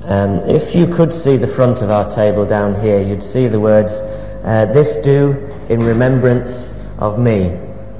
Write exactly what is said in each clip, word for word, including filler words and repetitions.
Um, if you could see the front of our table down here, you'd see the words, uh, "This do in remembrance of me."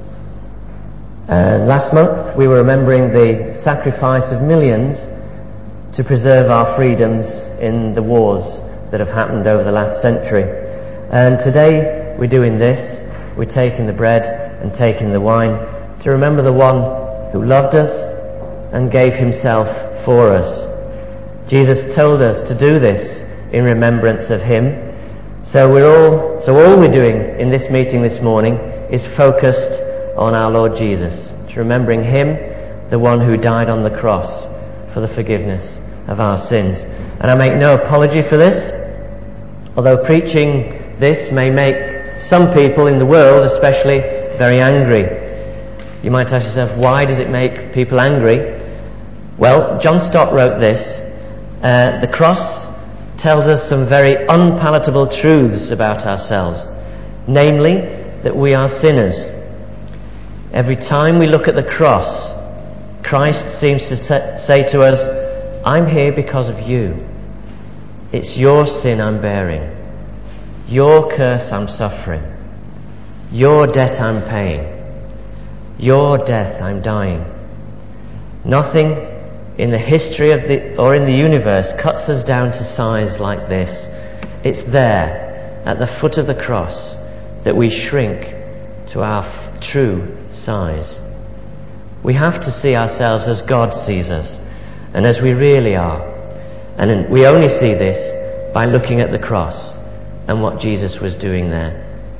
Uh, last month we were remembering the sacrifice of millions to preserve our freedoms in the wars that have happened over the last century. And today we're doing this. We're taking the bread and taking the wine to remember the one who loved us and gave himself for us. Jesus told us to do this in remembrance of him. So we're all so all we're doing in this meeting this morning is focused on our Lord Jesus, to remembering him, the one who died on the cross for the forgiveness of our sins. And I make no apology for this, although preaching this may make some people in the world especially very angry. You might ask yourself, why does it make people angry? Well, John Stott wrote this. Uh, the cross tells us some very unpalatable truths about ourselves, namely that we are sinners. Every time we look at the cross, Christ seems to say to us, I'm here because of you. It's your sin I'm bearing. Your curse I'm suffering. Your debt I'm paying. Your death I'm dying. Nothing in the history of the or in the universe cuts us down to size like this. It's there at the foot of the cross that we shrink to our f- true size. We have to see ourselves as God sees us and as we really are. And we only see this by looking at the cross and what Jesus was doing there.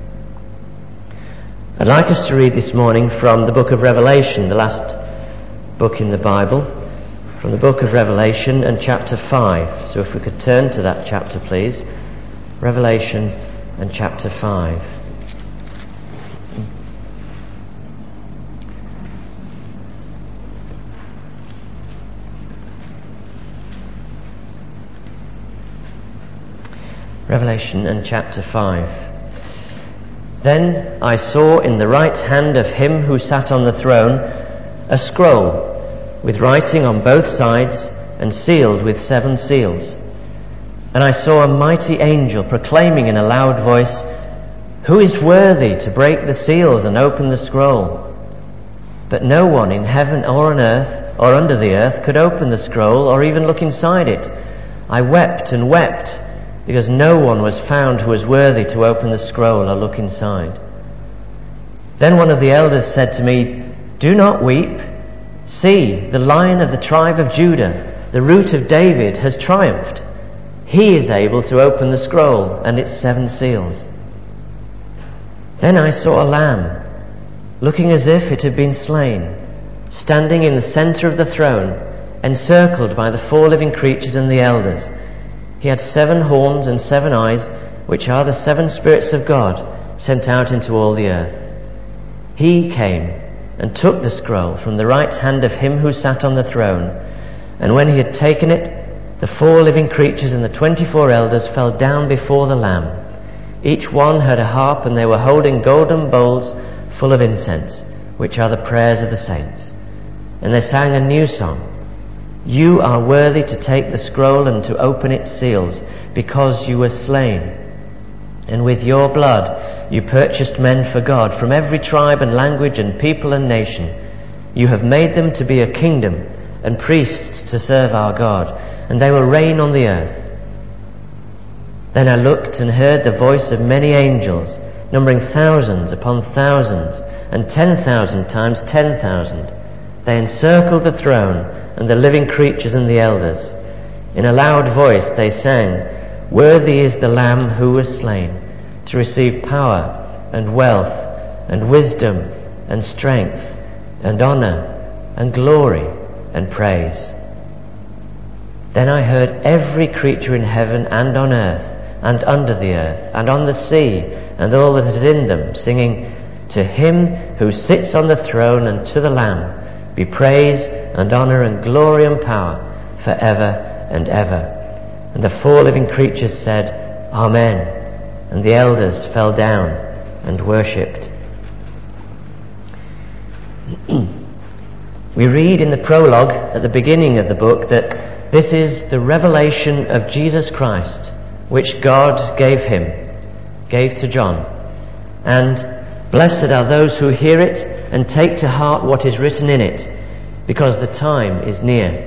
I'd like us to read this morning from the book of Revelation, the last book in the Bible, from the book of Revelation and chapter five. So if we could turn to that chapter, please. Revelation and chapter five. Revelation and chapter five. Then I saw in the right hand of him who sat on the throne a scroll with writing on both sides and sealed with seven seals. And I saw a mighty angel proclaiming in a loud voice, "Who is worthy to break the seals and open the scroll?" But no one in heaven or on earth or under the earth could open the scroll or even look inside it. I wept and wept, because no one was found who was worthy to open the scroll or look inside. Then one of the elders said to me, "Do not weep. See, the Lion of the tribe of Judah, the Root of David, has triumphed. He is able to open the scroll and its seven seals." Then I saw a lamb, looking as if it had been slain, standing in the centre of the throne, encircled by the four living creatures and the elders. He had seven horns and seven eyes, which are the seven spirits of God sent out into all the earth. He came and took the scroll from the right hand of him who sat on the throne. And when he had taken it, the four living creatures and the twenty-four elders fell down before the Lamb. Each one had a harp, and they were holding golden bowls full of incense, which are the prayers of the saints. And they sang a new song. "You are worthy to take the scroll and to open its seals, because you were slain. And with your blood you purchased men for God from every tribe and language and people and nation. You have made them to be a kingdom and priests to serve our God, and they will reign on the earth." Then I looked and heard the voice of many angels, numbering thousands upon thousands, and ten thousand times ten thousand. They encircled the throne and the living creatures and the elders. In a loud voice they sang, "Worthy is the Lamb who was slain, to receive power and wealth and wisdom and strength and honour and glory and praise." Then I heard every creature in heaven and on earth and under the earth and on the sea and all that is in them, singing, "To him who sits on the throne and to the Lamb be praise and honour and glory and power for ever and ever." And the four living creatures said, "Amen." And the elders fell down and worshipped. We read in the prologue at the beginning of the book that This is the revelation of Jesus Christ, which God gave him, gave to John. And blessed are those who hear it and take to heart what is written in it, because the time is near.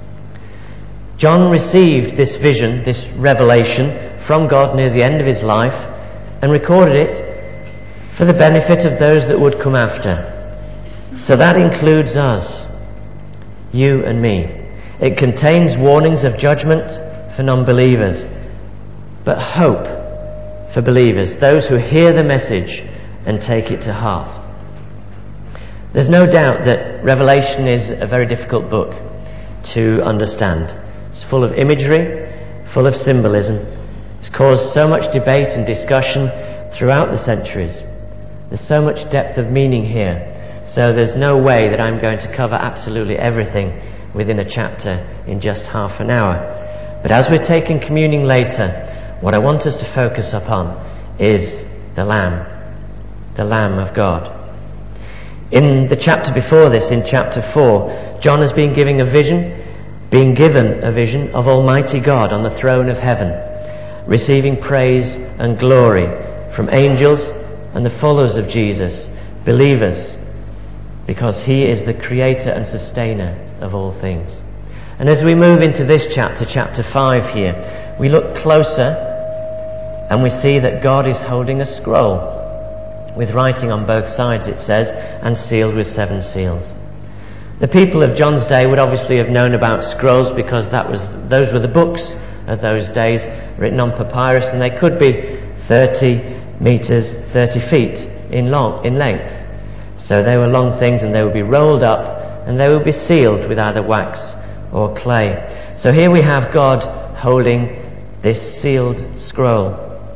John received this vision, this revelation from God near the end of his life, and recorded it for the benefit of those that would come after. So that includes us, you and me. It contains warnings of judgment for non-believers, but hope for believers, those who hear the message and take it to heart. There's no doubt that Revelation is a very difficult book to understand. It's full of imagery, full of symbolism. It's caused so much debate and discussion throughout the centuries. There's so much depth of meaning here. So there's no way that I'm going to cover absolutely everything within a chapter in just half an hour. But as we're taking communion later, what I want us to focus upon is the Lamb, the Lamb of God. In the chapter before this, in chapter four, John has been giving a vision, being given a vision of Almighty God on the throne of heaven, receiving praise and glory from angels and the followers of Jesus, believers, because he is the creator and sustainer of all things. And as we move into this chapter, chapter five here, we look closer and we see that God is holding a scroll with writing on both sides, it says, and sealed with seven seals. The people of John's day would obviously have known about scrolls because that was those were the books of those days, written on papyrus, and they could be thirty meters, thirty feet in long in length. So they were long things, and they would be rolled up and they would be sealed with either wax or clay. So here we have God holding this sealed scroll.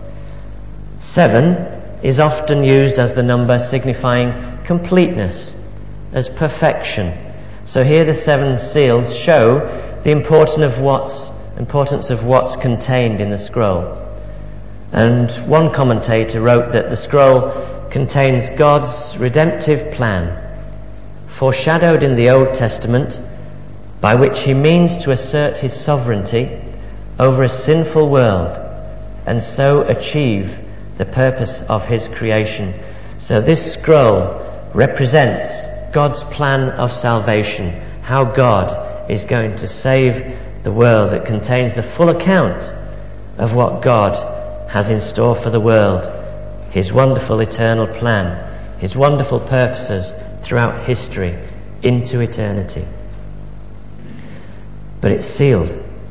Seven is often used as the number signifying completeness, as perfection. So here the seven seals show the importance of what's, importance of what's contained in the scroll. And one commentator wrote that the scroll contains God's redemptive plan, foreshadowed in the Old Testament, by which he means to assert his sovereignty over a sinful world and so achieve the purpose of his creation. So this scroll represents God's plan of salvation, how God is going to save the world. It contains the full account of what God has in store for the world, his wonderful eternal plan, his wonderful purposes throughout history into eternity. But it's sealed.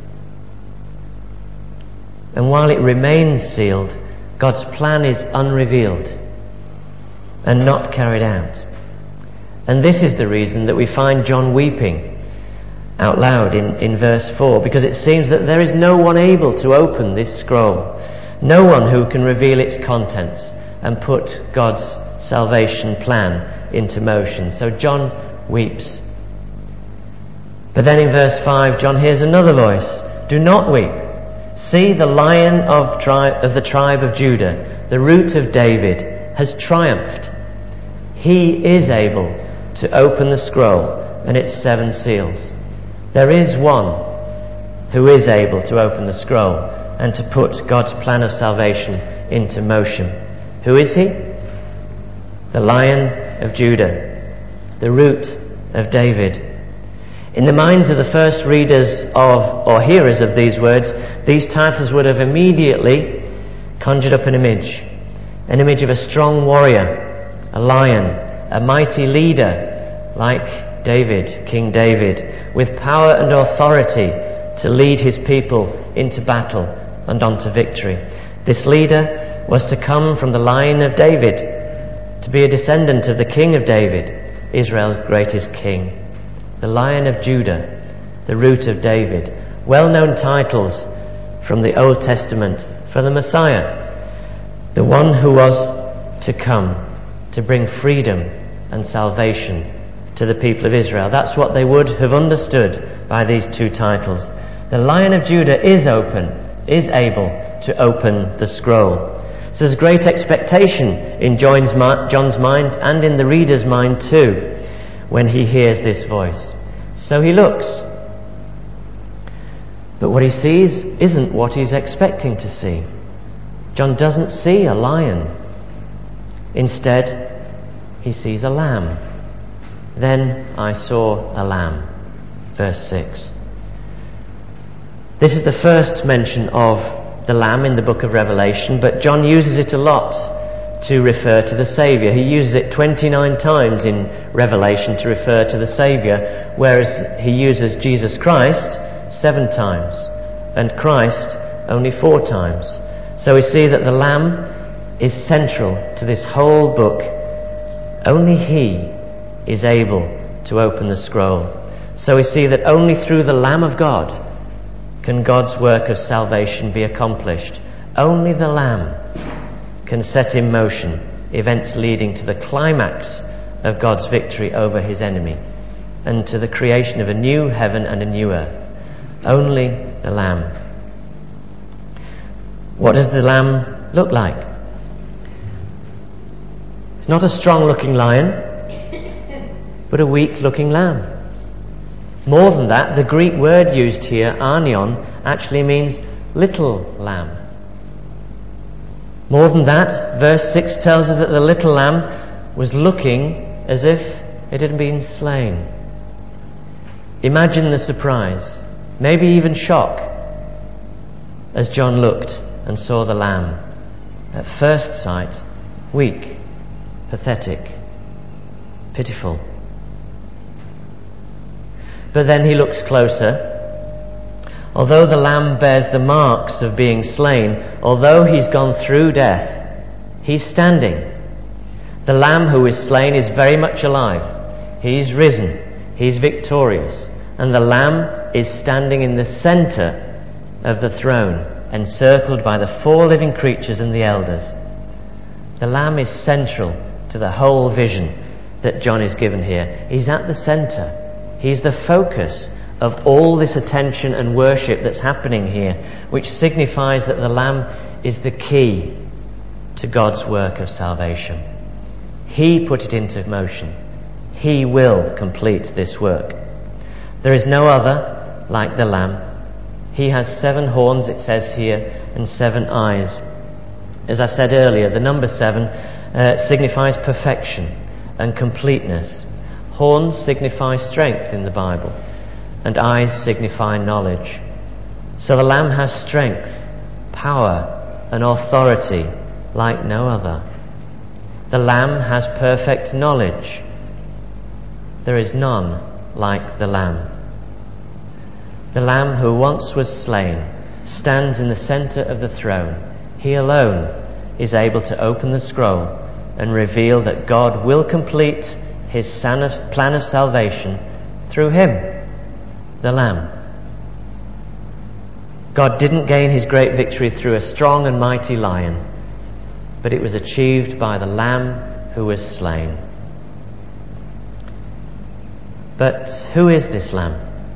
And while it remains sealed, God's plan is unrevealed and not carried out. And this is the reason that we find John weeping out loud in, in verse four, because it seems that there is no one able to open this scroll, no one who can reveal its contents and put God's salvation plan into motion. So John weeps. But then in verse five, John hears another voice. Do not weep. See, the Lion of, tri- of the tribe of Judah, the Root of David, has triumphed. He is able to open the scroll and its seven seals. There is one who is able to open the scroll and to put God's plan of salvation into motion. Who is he? The Lion of Judah, the Root of David. In the minds of the first readers of, or hearers of these words, these titles would have immediately conjured up an image. An image of a strong warrior, a lion, a mighty leader like David, King David, with power and authority to lead his people into battle and onto victory. This leader was to come from the line of David, to be a descendant of the King of David, Israel's greatest king. The Lion of Judah, the Root of David. Well-known titles from the Old Testament for the Messiah, the one who was to come to bring freedom and salvation to the people of Israel. That's what they would have understood by these two titles. The Lion of Judah is open, is able to open the scroll. So there's great expectation in John's mind and in the reader's mind too, when he hears this voice. So he looks. But what he sees isn't what he's expecting to see. John doesn't see a lion. Instead, he sees a lamb. Then I saw a lamb. Verse six. This is the first mention of the lamb in the book of Revelation, but John uses it a lot to refer to the Saviour. He uses it twenty-nine times in Revelation to refer to the Saviour, whereas he uses Jesus Christ seven times, and Christ only four times. So we see that the Lamb is central to this whole book. Only He is able to open the scroll. So we see that only through the Lamb of God can God's work of salvation be accomplished. Only the Lamb can set in motion events leading to the climax of God's victory over His enemy and to the creation of a new heaven and a new earth. Only the Lamb. What does the Lamb look like? It's not a strong-looking lion, but a weak-looking lamb. More than that, the Greek word used here, arnion, actually means little lamb. More than that, verse six tells us that the little lamb was looking as if it had been slain. Imagine the surprise, maybe even shock, as John looked and saw the lamb. At first sight, weak, pathetic, pitiful. But then he looks closer. Although the lamb bears the marks of being slain, although he's gone through death, he's standing. The lamb who is slain is very much alive. He's risen. He's victorious. And the lamb is standing in the centre of the throne, encircled by the four living creatures and the elders. The lamb is central to the whole vision that John is given here. He's at the centre. He's the focus of all this attention and worship that's happening here, which signifies that the Lamb is the key to God's work of salvation. He put it into motion. He will complete this work. There is no other like the Lamb. He has seven horns, it says here, and seven eyes. As I said earlier, the number seven uh, signifies perfection and completeness. Horns signify strength in the Bible, and eyes signify knowledge. So the Lamb has strength, power, and authority like no other. The Lamb has perfect knowledge. There is none like the Lamb. The Lamb who once was slain stands in the centre of the throne. He alone is able to open the scroll and reveal that God will complete His plan of salvation through Him, the Lamb. God didn't gain His great victory through a strong and mighty lion, but it was achieved by the Lamb who was slain. But who is this Lamb?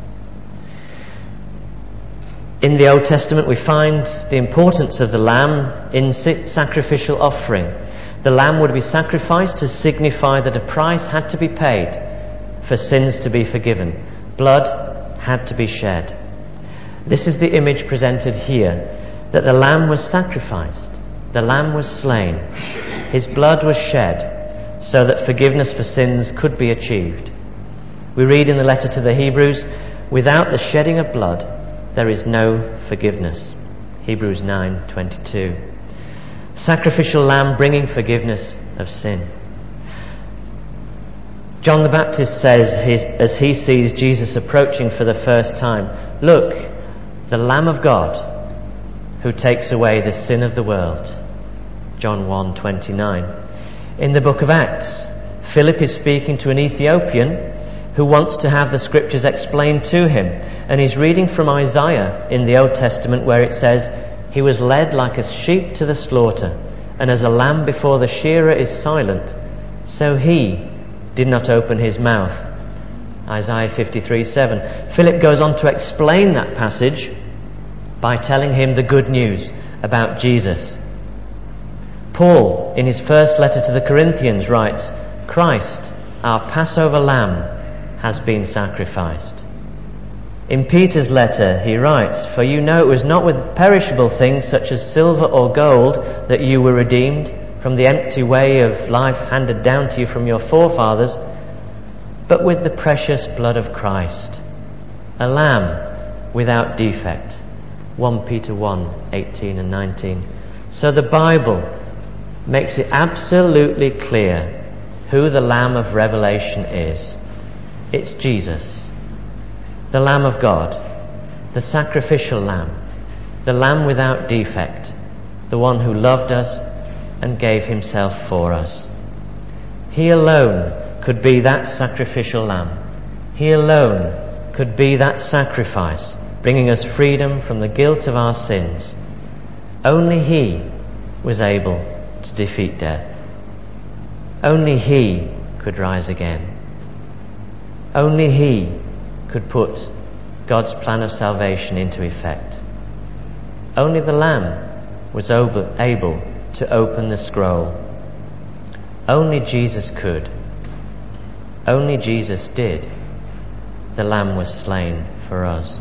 In the Old Testament we find the importance of the Lamb in sacrificial offering. The lamb would be sacrificed to signify that a price had to be paid for sins to be forgiven. Blood had to be shed. This is the image presented here, that the lamb was sacrificed. The lamb was slain. His blood was shed so that forgiveness for sins could be achieved. We read in the letter to the Hebrews, without the shedding of blood, there is no forgiveness. Hebrews nine twenty-two. Sacrificial lamb bringing forgiveness of sin. John the Baptist says, as he sees Jesus approaching for the first time, "Look, the Lamb of God who takes away the sin of the world." John one twenty-nine. In the book of Acts, Philip is speaking to an Ethiopian who wants to have the scriptures explained to him, and he's reading from Isaiah in the Old Testament where it says, "He was led like a sheep to the slaughter, and as a lamb before the shearer is silent, so he did not open his mouth." Isaiah fifty-three seven. Philip goes on to explain that passage by telling him the good news about Jesus. Paul, in his first letter to the Corinthians, writes, "Christ, our Passover lamb, has been sacrificed." In Peter's letter he writes, "For you know it was not with perishable things such as silver or gold that you were redeemed from the empty way of life handed down to you from your forefathers, but with the precious blood of Christ, a lamb without defect." First Peter one, eighteen and nineteen. So the Bible makes it absolutely clear who the Lamb of Revelation is. It's Jesus, the Lamb of God, the sacrificial Lamb, the Lamb without defect, the one who loved us and gave himself for us. He alone could be that sacrificial Lamb. He alone could be that sacrifice, bringing us freedom from the guilt of our sins. Only He was able to defeat death. Only He could rise again. Only He could put God's plan of salvation into effect. Only the Lamb was able to open the scroll. Only Jesus could. Only Jesus did. The Lamb was slain for us.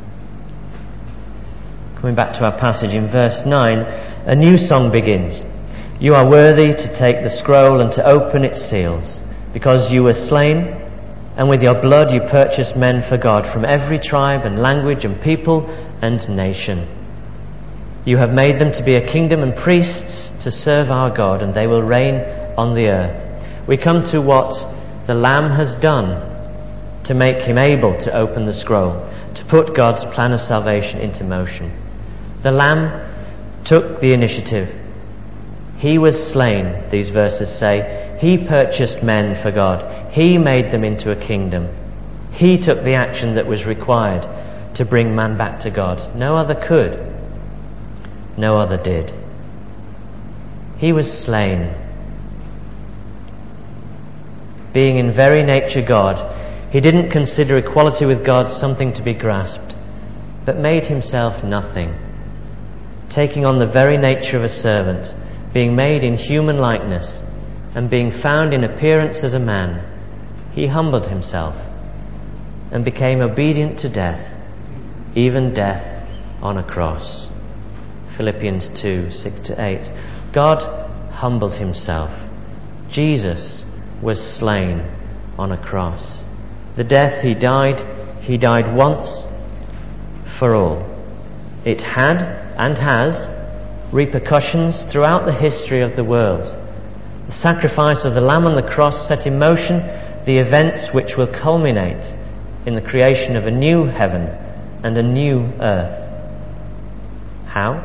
Coming back to our passage in verse nine, a new song begins. "You are worthy to take the scroll and to open its seals, because you were slain, and with your blood you purchased men for God from every tribe and language and people and nation. You have made them to be a kingdom and priests to serve our God, and they will reign on the earth." We come to what the Lamb has done to make him able to open the scroll, to put God's plan of salvation into motion. The Lamb took the initiative. He was slain, these verses say. He purchased men for God. He made them into a kingdom. He took the action that was required to bring man back to God. No other could. No other did. He was slain. Being in very nature God, he didn't consider equality with God something to be grasped, but made himself nothing, taking on the very nature of a servant, being made in human likeness, and being found in appearance as a man, he humbled himself and became obedient to death, even death on a cross. Philippians two, six to eight. God humbled himself. Jesus was slain on a cross. The death he died, he died once for all. It had and has repercussions throughout the history of the world. The sacrifice of the Lamb on the cross set in motion the events which will culminate in the creation of a new heaven and a new earth. How?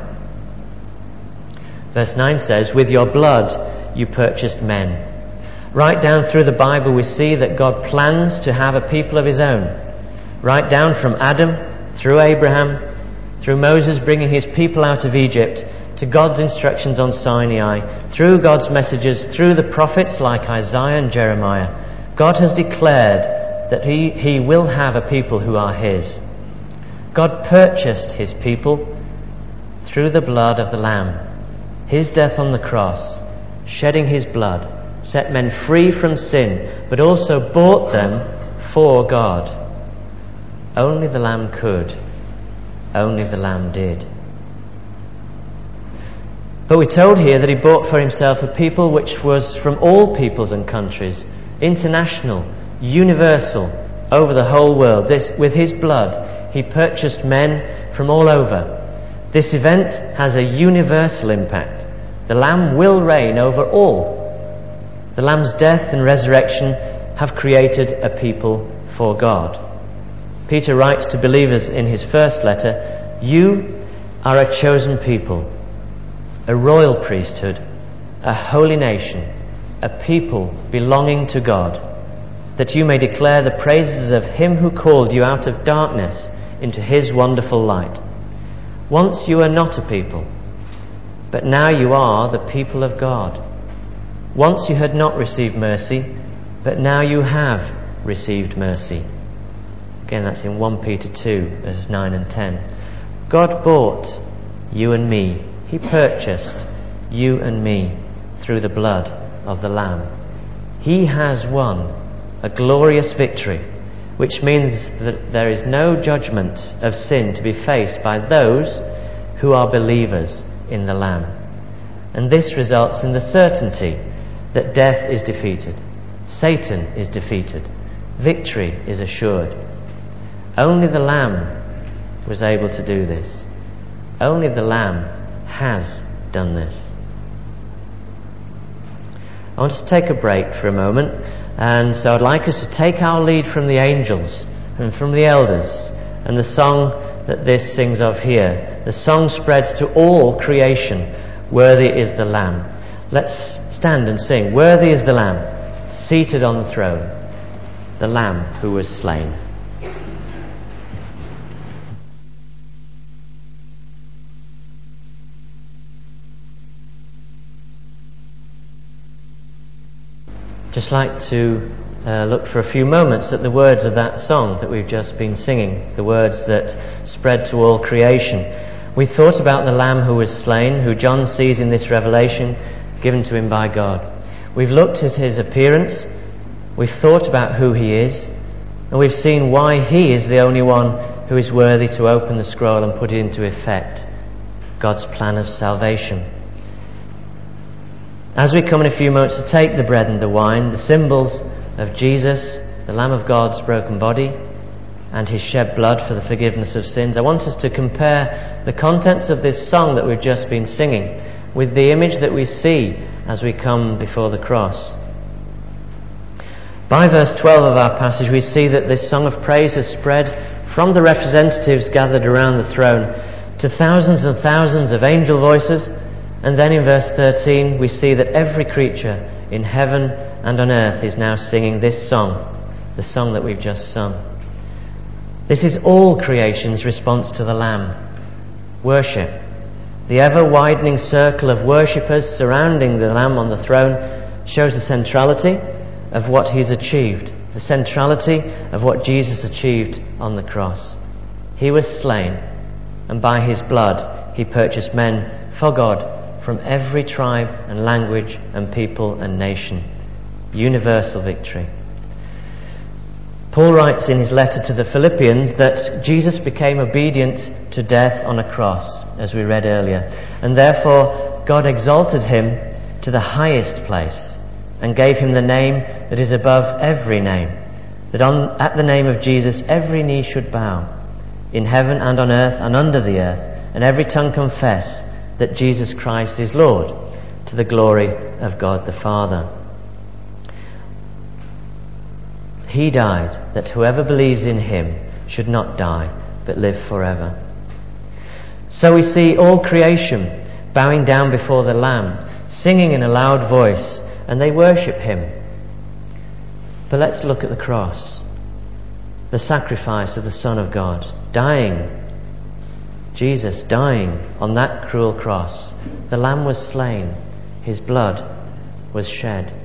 Verse nine says, "With your blood you purchased men." Right down through the Bible we see that God plans to have a people of his own. Right down from Adam, through Abraham, through Moses bringing his people out of Egypt, to God's instructions on Sinai, through God's messages, through the prophets like Isaiah and Jeremiah, God has declared that he, he will have a people who are his. God purchased his people through the blood of the Lamb. His death on the cross, shedding his blood, set men free from sin, but also bought them for God. Only the Lamb could. Only the Lamb did. But we're told here that he bought for himself a people which was from all peoples and countries, international, universal, over the whole world. This, with his blood, he purchased men from all over. This event has a universal impact. The Lamb will reign over all. The Lamb's death and resurrection have created a people for God. Peter writes to believers in his first letter, "You are a chosen people, a royal priesthood, a holy nation, a people belonging to God, that you may declare the praises of him who called you out of darkness into his wonderful light. Once you were not a people, but now you are the people of God. Once you had not received mercy, but now you have received mercy." Again, that's in First Peter two, verses nine and ten. God bought you and me. He purchased you and me through the blood of the Lamb. He has won a glorious victory, which means that there is no judgment of sin to be faced by those who are believers in the Lamb. And this results in the certainty that death is defeated, Satan is defeated, victory is assured. Only the Lamb was able to do this. Only the Lamb has done this. I want to take a break for a moment, and so I'd like us to take our lead from the angels and from the elders and the song that this sings of here. The song spreads to all creation, "Worthy is the Lamb." Let's stand and sing, "Worthy is the Lamb, seated on the throne, the Lamb who was slain." Just like to uh, look for a few moments at the words of that song that we've just been singing, the words that spread to all creation. We thought about the Lamb who was slain, who John sees in this revelation given to him by God. We've looked at his appearance, we've thought about who he is, and we've seen why he is the only one who is worthy to open the scroll and put it into effect, God's plan of salvation. As we come in a few moments to take the bread and the wine, the symbols of Jesus, the Lamb of God's broken body, and his shed blood for the forgiveness of sins, I want us to compare the contents of this song that we've just been singing with the image that we see as we come before the cross. By verse twelve of our passage, we see that this song of praise has spread from the representatives gathered around the throne to thousands and thousands of angel voices. And then in verse thirteen we see that every creature in heaven and on earth is now singing this song, the song that we've just sung. This is all creation's response to the Lamb. Worship. The ever-widening circle of worshippers surrounding the Lamb on the throne shows the centrality of what he's achieved, the centrality of what Jesus achieved on the cross. He was slain, and by his blood he purchased men for God from every tribe and language and people and nation. Universal victory. Paul writes in his letter to the Philippians that Jesus became obedient to death on a cross, as we read earlier, and therefore God exalted him to the highest place and gave him the name that is above every name, that on, at the name of Jesus every knee should bow, in heaven and on earth and under the earth, and every tongue confess that Jesus Christ is Lord, to the glory of God the Father. He died that whoever believes in him should not die, but live forever. So we see all creation bowing down before the Lamb, singing in a loud voice, and they worship him. But let's look at the cross, the sacrifice of the Son of God, dying. Jesus dying on that cruel cross. The Lamb was slain. His blood was shed.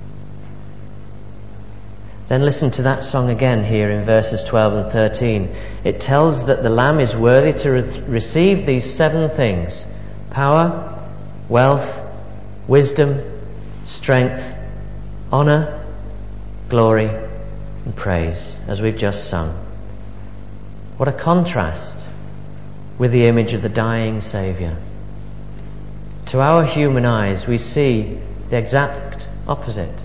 Then listen to that song again here in verses twelve and thirteen. It tells that the Lamb is worthy to re- receive these seven things: power, wealth, wisdom, strength, honour, glory, and praise, as we've just sung. What a contrast with the image of the dying Saviour. To our human eyes, we see the exact opposite.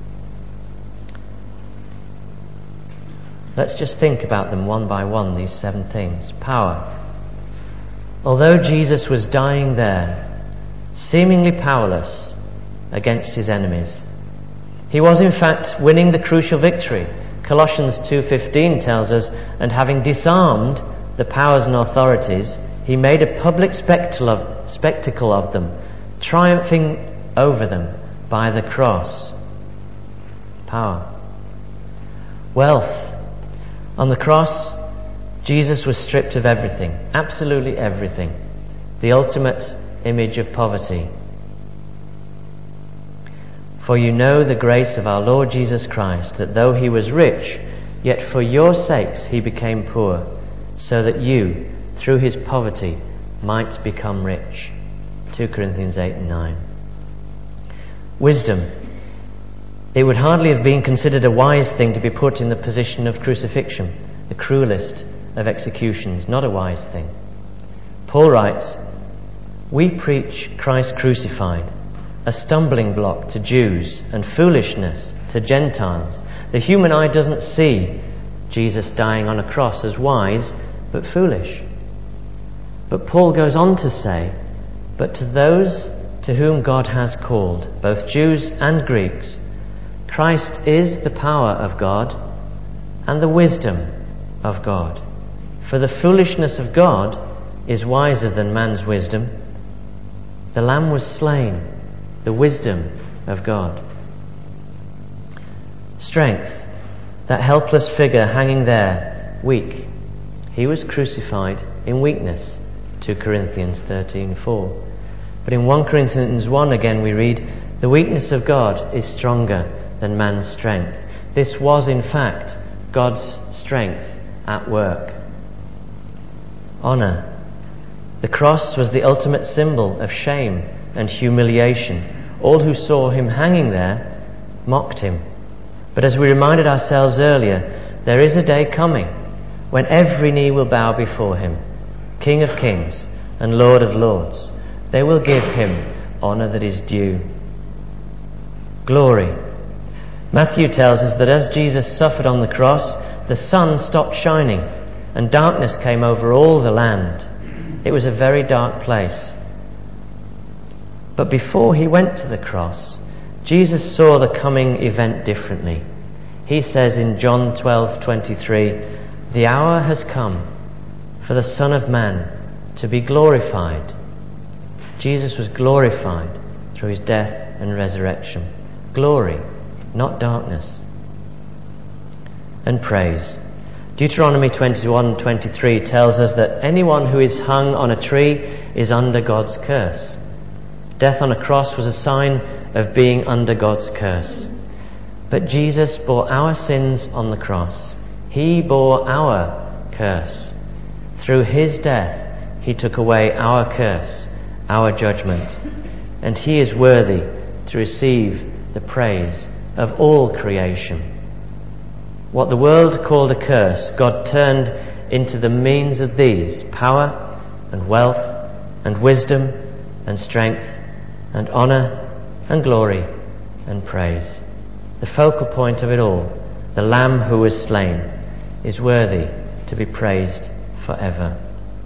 Let's just think about them one by one, these seven things. Power. Although Jesus was dying there, seemingly powerless against his enemies, he was in fact winning the crucial victory. Colossians two fifteen tells us, and having disarmed the powers and authorities, he made a public spectacle of, spectacle of them, triumphing over them by the cross. Power. Wealth. On the cross, Jesus was stripped of everything, absolutely everything, the ultimate image of poverty. For you know the grace of our Lord Jesus Christ, that though he was rich, yet for your sakes he became poor, so that you, through his poverty, might become rich. Second Corinthians eight and nine. Wisdom. It would hardly have been considered a wise thing to be put in the position of crucifixion, the cruelest of executions, not a wise thing. Paul writes, "We preach Christ crucified, a stumbling block to Jews and foolishness to Gentiles." The human eye doesn't see Jesus dying on a cross as wise, but foolish. But Paul goes on to say, "But to those to whom God has called, both Jews and Greeks, Christ is the power of God and the wisdom of God. For the foolishness of God is wiser than man's wisdom. The Lamb was slain, the wisdom of God." Strength, that helpless figure hanging there, weak. He was crucified in weakness, two Corinthians thirteen four. But in First Corinthians one again we read, "The weakness of God is stronger than man's strength." This was in fact God's strength at work. Honour. The cross was the ultimate symbol of shame and humiliation. All who saw him hanging there mocked him. But as we reminded ourselves earlier, there is a day coming when every knee will bow before him, King of kings and Lord of lords. They will give him honour that is due. Glory. Matthew tells us that as Jesus suffered on the cross, the sun stopped shining and darkness came over all the land. It was a very dark place. But before he went to the cross, Jesus saw the coming event differently. He says in John twelve twenty-three, "The hour has come for the Son of Man to be glorified." Jesus was glorified through his death and resurrection. Glory, not darkness. And praise. Deuteronomy twenty-one twenty-three tells us that anyone who is hung on a tree is under God's curse. Death on a cross was a sign of being under God's curse. But Jesus bore our sins on the cross. He bore our curse. Through his death, he took away our curse, our judgment. And he is worthy to receive the praise of all creation. What the world called a curse, God turned into the means of these: power and wealth and wisdom and strength and honour and glory and praise. The focal point of it all, the Lamb who was slain, is worthy to be praised forever.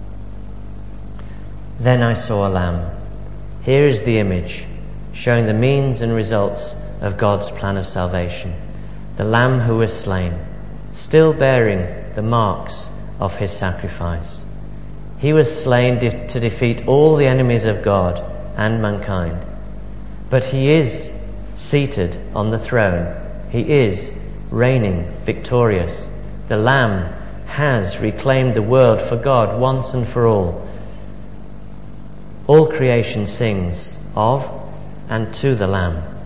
Then I saw a lamb. Here is the image showing the means and results of God's plan of salvation. The Lamb who was slain, still bearing the marks of his sacrifice. He was slain de- to defeat all the enemies of God and mankind. But he is seated on the throne. He is reigning victorious. The Lamb has reclaimed the world for God once and for all. All creation sings of and to the Lamb.